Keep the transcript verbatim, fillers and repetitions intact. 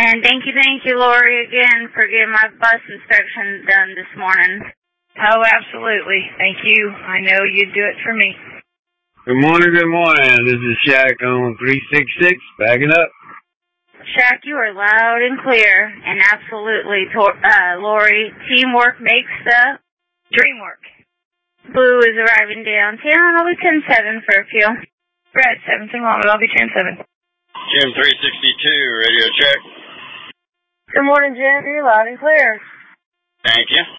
And thank you, thank you, Lori, again for getting my bus inspection done this morning. Oh, absolutely. Thank you. I know you'd do it for me. Good morning, good morning. This is Shaq on three six six, backing up. Shaq, you are loud and clear, and absolutely, uh, Lori, teamwork makes the dream work. Blue is arriving downtown. I'll be ten seven for a few. Red, seventeen one, I'll be ten seven. Jim three sixty-two, radio check. Good morning, Jim. You're loud and clear. Thank you.